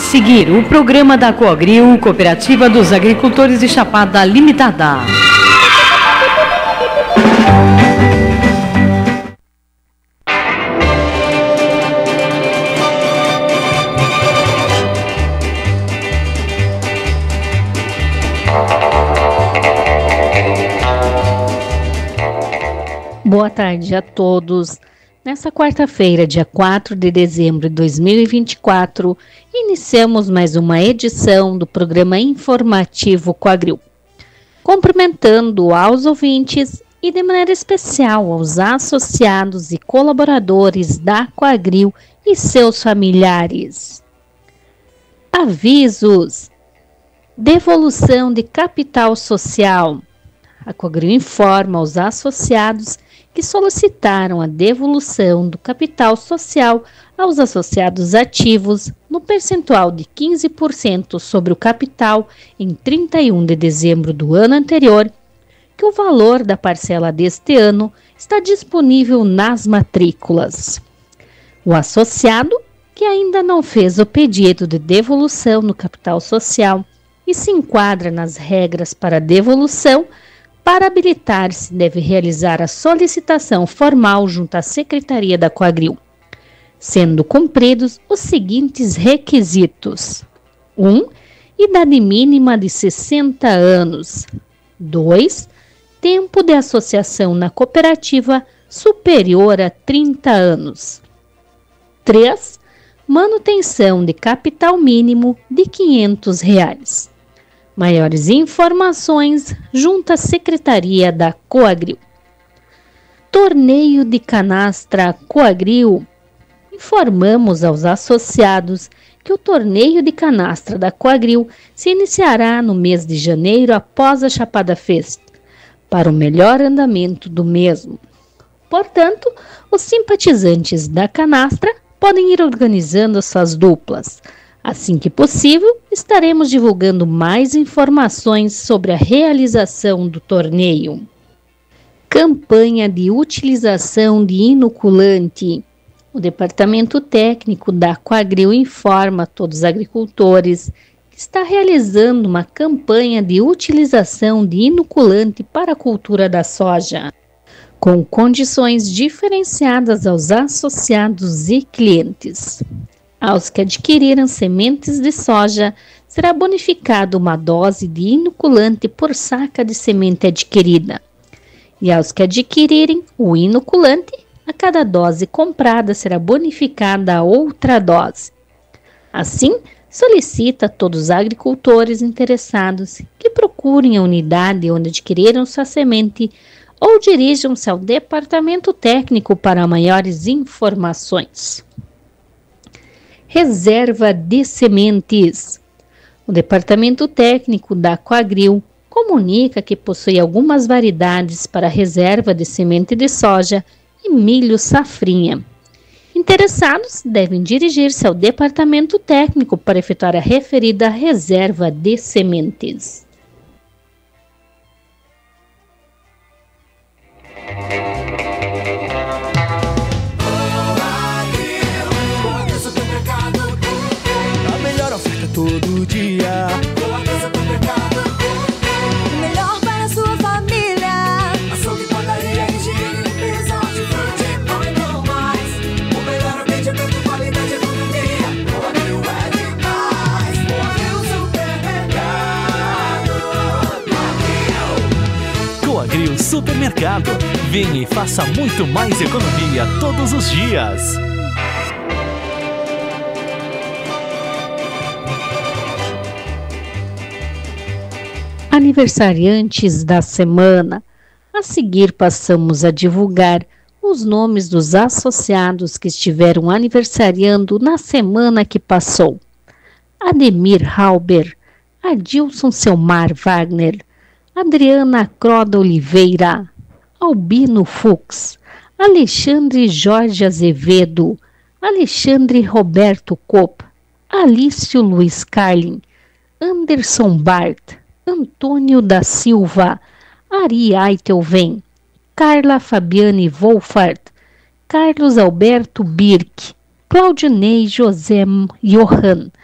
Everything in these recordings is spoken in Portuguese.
seguir o programa da Coagril, Cooperativa dos Agricultores de Chapada Limitada. Boa tarde a todos. Nessa quarta-feira, dia 4 de dezembro de 2024, iniciamos mais uma edição do programa informativo Coagril. Cumprimentando aos ouvintes e de maneira especial aos associados e colaboradores da Coagril e seus familiares. Avisos: devolução de capital social. A Coagril informa aos associados que solicitaram a devolução do capital social aos associados ativos no percentual de 15% sobre o capital em 31 de dezembro do ano anterior, que o valor da parcela deste ano está disponível nas matrículas. O associado que ainda não fez o pedido de devolução no capital social e se enquadra nas regras para devolução, para habilitar-se, deve realizar a solicitação formal junto à Secretaria da Coagril, sendo cumpridos os seguintes requisitos: 1. Idade mínima de 60 anos. 2. Tempo de associação na cooperativa superior a 30 anos. 3. Manutenção de capital mínimo de R$ 500. Maiores informações junto à Secretaria da Coagril. Torneio de Canastra Coagril. Informamos aos associados que o torneio de canastra da Coagril se iniciará no mês de janeiro após a Chapada Fest, para o melhor andamento do mesmo. Portanto, os simpatizantes da canastra podem ir organizando suas duplas. Assim que possível, estaremos divulgando mais informações sobre a realização do torneio. Campanha de utilização de inoculante. O Departamento Técnico da Coagril informa a todos os agricultores que está realizando uma campanha de utilização de inoculante para a cultura da soja, com condições diferenciadas aos associados e clientes. Aos que adquiriram sementes de soja, será bonificado uma dose de inoculante por saca de semente adquirida. E aos que adquirirem o inoculante, a cada dose comprada será bonificada outra dose. Assim, solicita a todos os agricultores interessados que procurem a unidade onde adquiriram sua semente ou dirijam-se ao Departamento Técnico para maiores informações. Reserva de sementes. O Departamento Técnico da Coagril comunica que possui algumas variedades para reserva de semente de soja e milho safrinha. Interessados devem dirigir-se ao Departamento Técnico para efetuar a referida reserva de sementes. Todo dia. O melhor para a sua família. Açougue, padaria, higiene, limpeza, hortifruti e muito mais. O melhor atendimento, qualidade e economia. Coagril é demais. Coagril Supermercado. Coagril Supermercado. Venha e faça muito mais economia todos os dias. Aniversariantes da semana. A seguir passamos a divulgar os nomes dos associados que estiveram aniversariando na semana que passou: Ademir Halber, Adilson Selmar Wagner, Adriana Croda Oliveira, Albino Fux, Alexandre Jorge Azevedo, Alexandre Roberto Copp, Alício Luiz Carlin, Anderson Bart, Antônio da Silva, Ari Aitelven, Carla Fabiane Wolfart, Carlos Alberto Birk, Claudinei José Johan,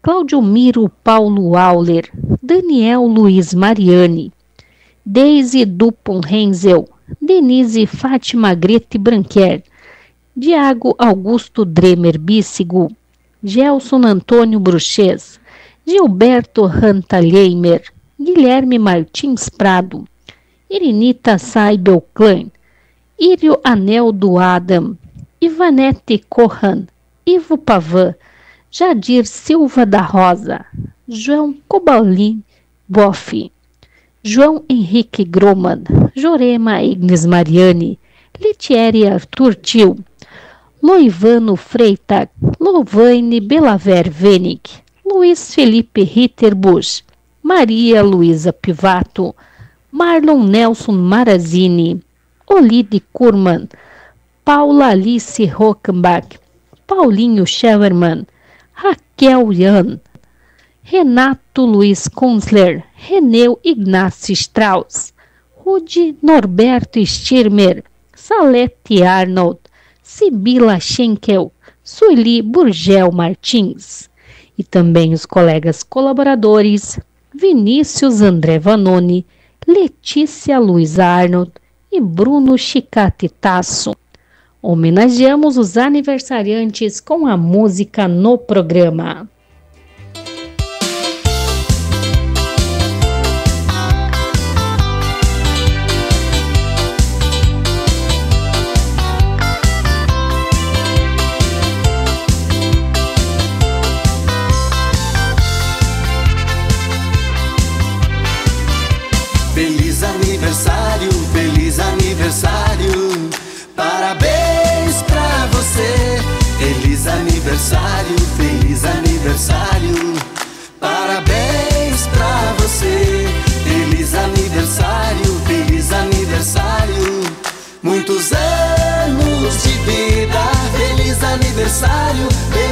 Cláudio Miro Paulo Auler, Daniel Luiz Mariani, Deise Dupont Renzel, Denise Fátima Grete Branquer, Diago Augusto Dremer Bícigo, Gelson Antônio Bruches, Gilberto Rantalheimer, Guilherme Martins Prado, Irinita Saibel Klein, Írio Aneldo Adam, Ivanete Corran, Ivo Pavan, Jadir Silva da Rosa, João Cobalin Boff, João Henrique Groman, Jorema Ignes Mariani, Letieri Arthur Til, Loivano Freitag, Lovaine Belaver Venick, Luiz Felipe Ritterbusch, Maria Luísa Pivato, Marlon Nelson Marazini, Olide Kurman, Paula Alice Rockenbach, Paulinho Scheverman, Raquel Jan, Renato Luiz Kunzler, Reneu Ignacio Strauss, Rude Norberto Stirmer, Salete Arnold, Sibila Schenkel, Sueli Burgel Martins. E também os colegas colaboradores Vinícius André Vanoni, Letícia Luiz Arnold e Bruno Chicate Tasso. Homenageamos os aniversariantes com a música no programa. Feliz aniversário, feliz aniversário, parabéns pra você. Feliz aniversário, parabéns pra você. Feliz aniversário, muitos anos de vida. Feliz aniversário,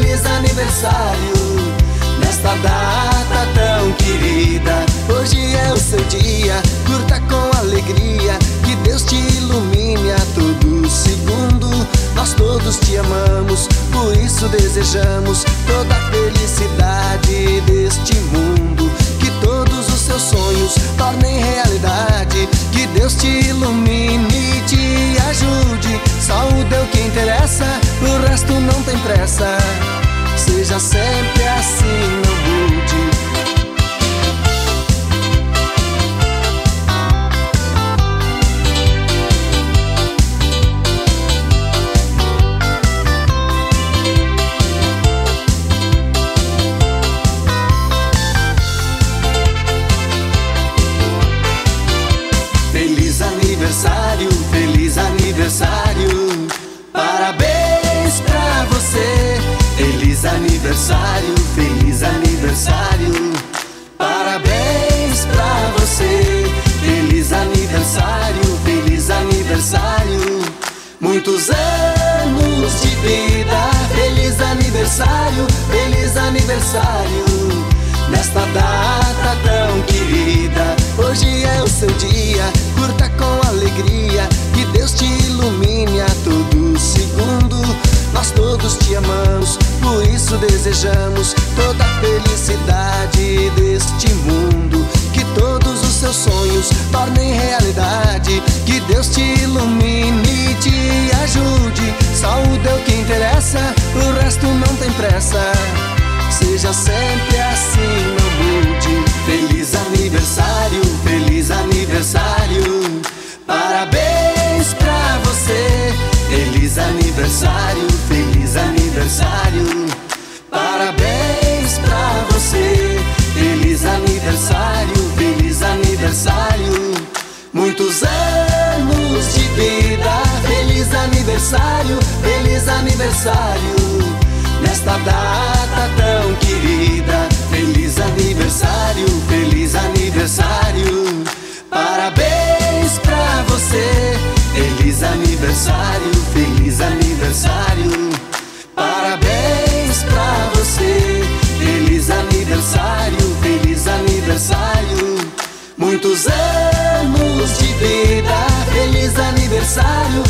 nesta data tão querida. Hoje é o seu dia, curta com alegria, que Deus te ilumine a todo segundo. Nós todos te amamos, por isso desejamos toda a felicidade deste mundo. Que todos os seus sonhos tornem realidade, que Deus te ilumine e te ajude. Saúde é o que interessa, o resto não tem pressa. Seja sempre assim, não mude. Feliz aniversário, parabéns pra você. Feliz aniversário, parabéns pra você. Feliz aniversário, muitos anos de vida. Feliz aniversário, nesta data tão querida. Hoje é o seu dia, curta com alegria, que Deus te ilumine a todo segundo. Nós todos te amamos, por isso desejamos toda a felicidade deste mundo. Que todos os seus sonhos tornem realidade, que Deus te ilumine e te ajude. Saúde é o que interessa, o resto não tem pressa. Seja sempre assim, não mude. Feliz aniversário, parabéns pra você. Feliz aniversário, parabéns pra você. Feliz aniversário, muitos anos de vida. Feliz aniversário, nesta data tão querida. Feliz aniversário, parabéns pra você. Feliz aniversário, parabéns pra você. Feliz aniversário, muitos anos de vida. Feliz aniversário.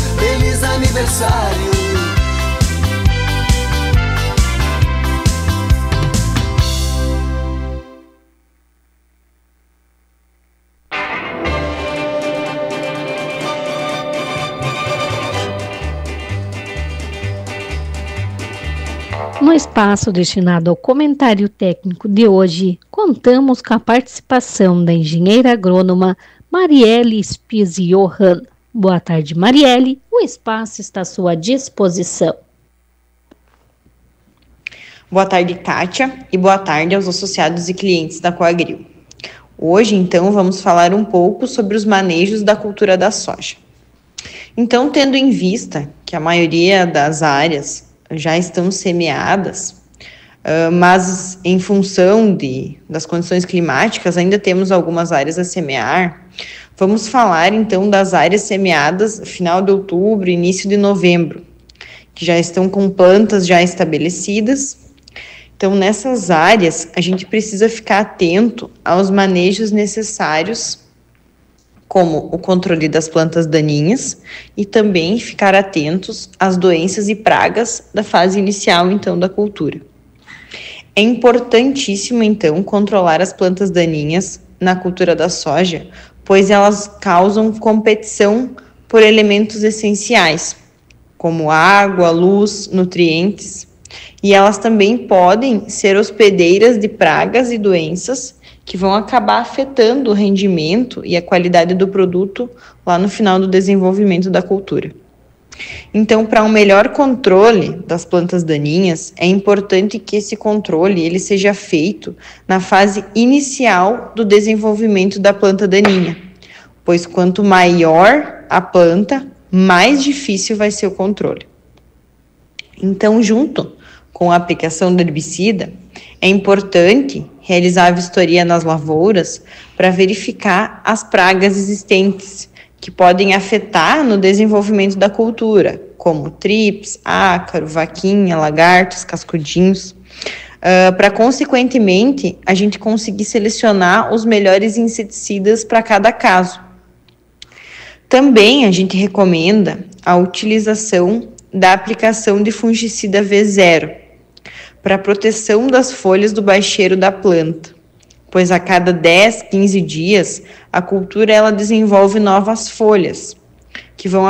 No espaço destinado ao comentário técnico de hoje, contamos com a participação da engenheira agrônoma Marielle Spies Johann. Boa tarde, Marielle. O espaço está à sua disposição. Boa tarde, Kátia, e boa tarde aos associados e clientes da Coagril. Hoje, então, vamos falar um pouco sobre os manejos da cultura da soja. Então, tendo em vista que a maioria das áreas já estão semeadas, mas em função das condições climáticas ainda temos algumas áreas a semear, vamos falar então das áreas semeadas final de outubro, início de novembro, que já estão com plantas já estabelecidas. Então, nessas áreas, a gente precisa ficar atento aos manejos necessários, como o controle das plantas daninhas e também ficar atentos às doenças e pragas da fase inicial, então, da cultura. É importantíssimo, então, controlar as plantas daninhas na cultura da soja, pois elas causam competição por elementos essenciais, como água, luz, nutrientes, e elas também podem ser hospedeiras de pragas e doenças que vão acabar afetando o rendimento e a qualidade do produto lá no final do desenvolvimento da cultura. Então, para um melhor controle das plantas daninhas, é importante que esse controle ele seja feito na fase inicial do desenvolvimento da planta daninha, pois quanto maior a planta, mais difícil vai ser o controle. Então, junto com a aplicação do herbicida, é importante realizar a vistoria nas lavouras para verificar as pragas existentes que podem afetar no desenvolvimento da cultura, como trips, ácaro, vaquinha, lagartos, cascudinhos, para, consequentemente, a gente conseguir selecionar os melhores inseticidas para cada caso. Também a gente recomenda a utilização da aplicação de fungicida V0, para proteção das folhas do baixeiro da planta, pois a cada 10, 15 dias, a cultura ela desenvolve novas folhas, que vão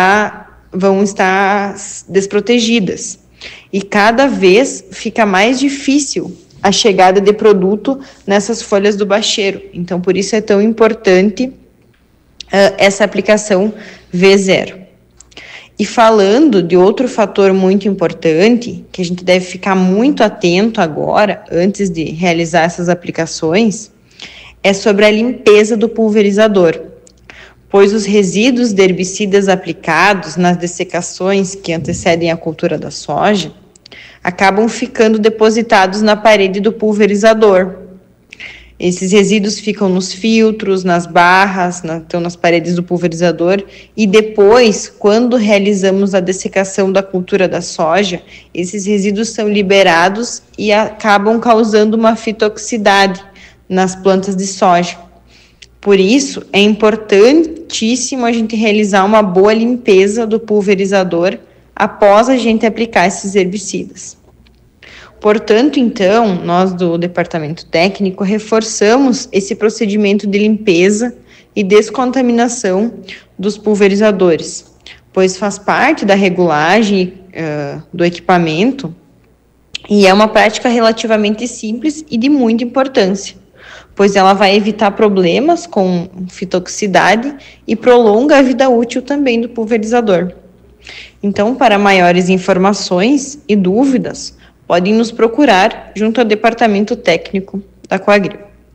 estar desprotegidas, e cada vez fica mais difícil a chegada de produto nessas folhas do baixeiro. Então, por isso é tão importante essa aplicação V0. E falando de outro fator muito importante, que a gente deve ficar muito atento agora, antes de realizar essas aplicações, é sobre a limpeza do pulverizador, pois os resíduos de herbicidas aplicados nas dessecações que antecedem a cultura da soja acabam ficando depositados na parede do pulverizador. Esses resíduos ficam nos filtros, nas barras, então nas paredes do pulverizador, e depois, quando realizamos a dessecação da cultura da soja, esses resíduos são liberados e acabam causando uma fitotoxicidade nas plantas de soja. Por isso, é importantíssimo a gente realizar uma boa limpeza do pulverizador após a gente aplicar esses herbicidas. Portanto, então, nós do Departamento Técnico reforçamos esse procedimento de limpeza e descontaminação dos pulverizadores, pois faz parte da regulagem do equipamento e é uma prática relativamente simples e de muita importância, pois ela vai evitar problemas com fitotoxicidade e prolonga a vida útil também do pulverizador. Então, para maiores informações e dúvidas, podem nos procurar junto ao Departamento Técnico da Coagril.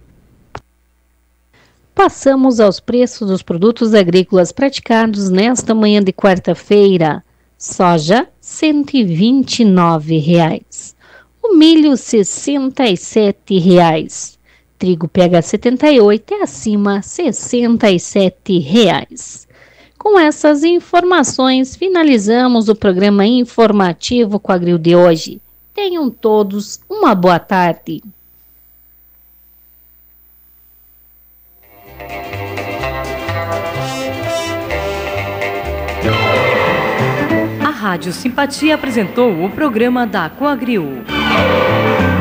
Passamos aos preços dos produtos agrícolas praticados nesta manhã de quarta-feira. Soja, R$ 129. O milho, R$ 67. Trigo PH 78 é acima, R$ 67. Com essas informações, finalizamos o programa informativo Coagril de hoje. Tenham todos uma boa tarde. A Rádio Simpatia apresentou o programa da Coagril.